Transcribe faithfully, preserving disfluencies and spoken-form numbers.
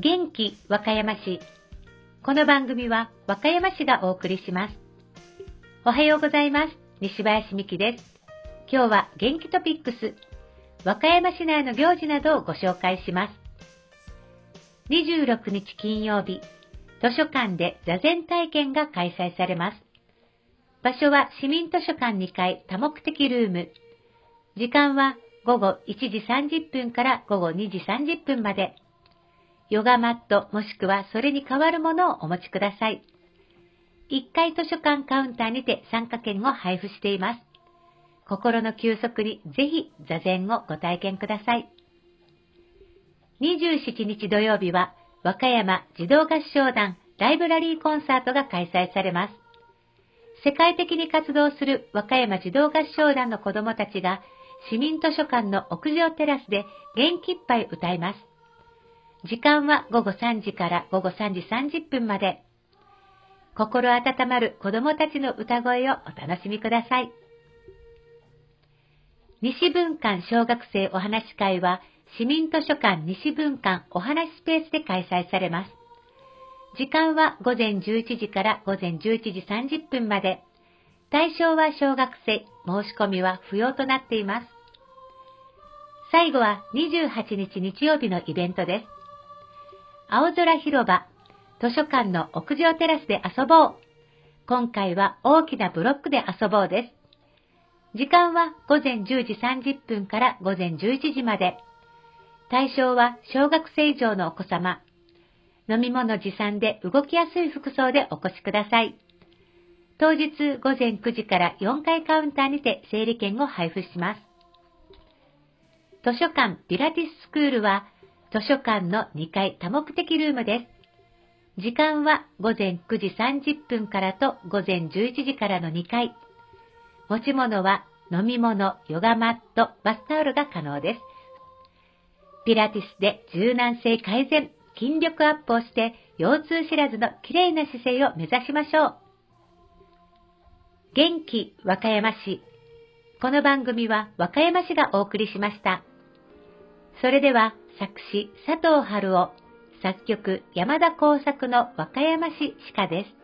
元気和歌山市。この番組は和歌山市がお送りします。おはようございます。西林美希です。今日は元気トピックス、和歌山市内の行事などをご紹介します。にじゅうろくにち金曜日、図書館で座禅体験が開催されます。場所は市民図書館にかい多目的ルーム。時間はごごいちじさんじゅっぷんからごごにじさんじゅっぷんまで。ヨガマットもしくはそれに代わるものをお持ちください。いっかい図書館カウンターにて参加券を配布しています。心の休息にぜひ座禅をご体験ください。にじゅうしちにち土曜日は和歌山児童合唱団ライブラリーコンサートが開催されます。世界的に活動する和歌山児童合唱団の子どもたちが市民図書館の屋上テラスで元気いっぱい歌います。時間はごごさんじからごごさんじさんじゅっぷんまで。心温まる子どもたちの歌声をお楽しみください。西文館小学生お話し会は市民図書館西文館お話スペースで開催されます。時間はごぜんじゅういちじからごぜんじゅういちじさんじゅっぷんまで。対象は小学生、申し込みは不要となっています。最後はにじゅうはちにち日曜日のイベントです。青空広場、図書館の屋上テラスで遊ぼう。今回は大きなブロックで遊ぼうです。時間はごぜんじゅうじさんじゅっぷんからごぜんじゅういちじまで。対象は小学生以上のお子様。飲み物持参で動きやすい服装でお越しください。当日ごぜんくじからよんかいカウンターにて整理券を配布します。図書館ピラティススクールは図書館のにかい多目的ルームです。時間はごぜんくじさんじゅっぷんからとごぜんじゅういちじからのにかい。持ち物は飲み物、ヨガマット、バスタオルが可能です。ピラティスで柔軟性改善、筋力アップをして腰痛知らずのきれいな姿勢を目指しましょう。元気和歌山市。この番組は和歌山市がお送りしました。それでは作詞佐藤春夫、作曲山田耕作の和歌山市歯科です。